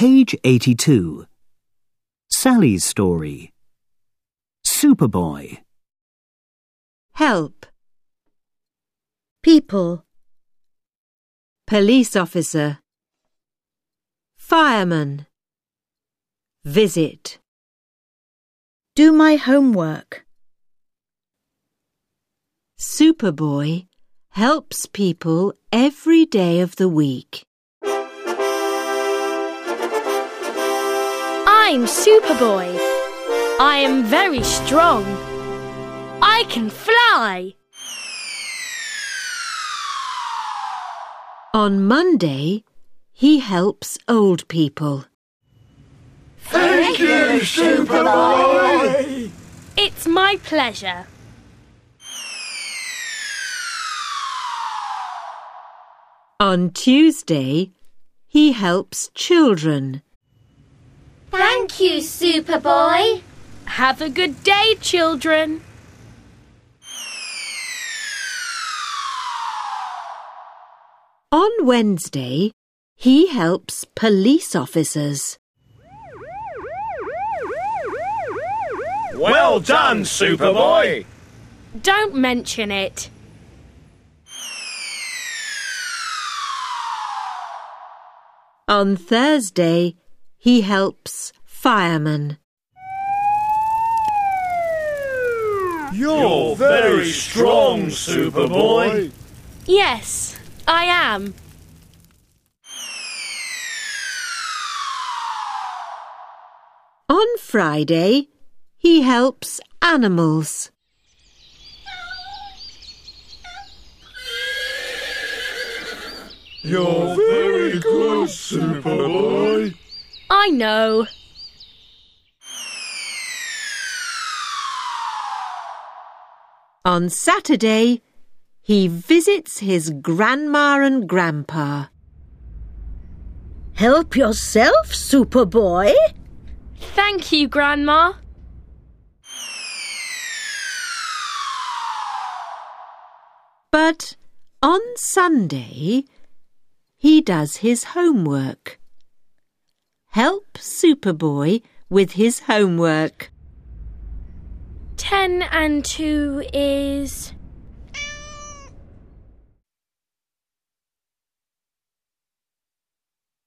Page 82. Sally's story. Superboy. Help. People. Police officer. Fireman. Visit. Do my homework. Superboy helps people every day of the week. I'm Superboy. I am very strong. I can fly. On Monday, he helps old people. Thank you, Superboy! It's my pleasure. On Tuesday, he helps children. Thank you, Superboy. Have a good day, children. On Wednesday, he helps police officers. Well done, Superboy! Don't mention it. On Thursday, he helps firemen. You're very strong, Superboy. Yes, I am. On Friday, he helps animals. You're very good, Superboy. I know. On Saturday, he visits his grandma and grandpa. Help yourself, Superboy. Thank you, Grandma. But on Sunday, he does his homework. Help Superboy with his homework. 10 and 2 is...